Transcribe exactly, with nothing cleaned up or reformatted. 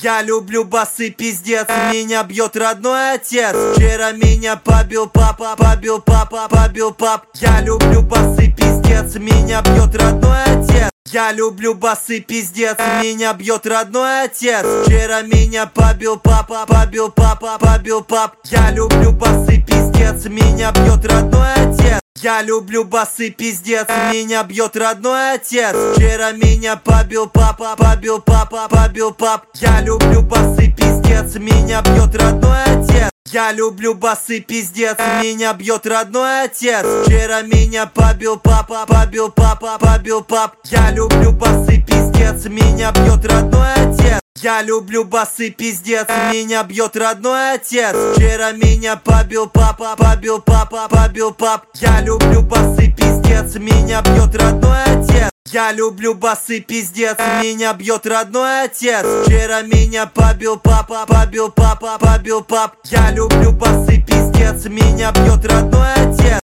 Я люблю басы, пиздец, меня бьет родной отец. Вчера меня побил папа, побил папа, побил пап. Я люблю басы, пиздец, меня бьет родной отец. Я люблю басы, пиздец, меня бьет родной отец. Вчера меня побил папа, побил папа, побил пап. Я люблю басы, пиздец, меня бьет родной отец. Я люблю басы, пиздец, меня бьет родной отец. Вчера меня побил папа, побил папа, побил пап. Я люблю басы, пиздец, меня бьет родной отец. Я люблю басы, пиздец, меня бьет родной отец. Вчера меня побил папа, побил папа, побил пап. Я люблю басы, пиздец, меня бьет родной отец. Я люблю басы, пиздец, меня бьет родной отец. Вчера меня побил папа, побил папа, побил пап. Я люблю басы, пиздец, меня бьет родной отец. Я люблю басы, пиздец, меня бьет родной отец. Вчера меня побил папа, побил папа, побил пап. Я люблю басы, пиздец, меня бьет родной отец.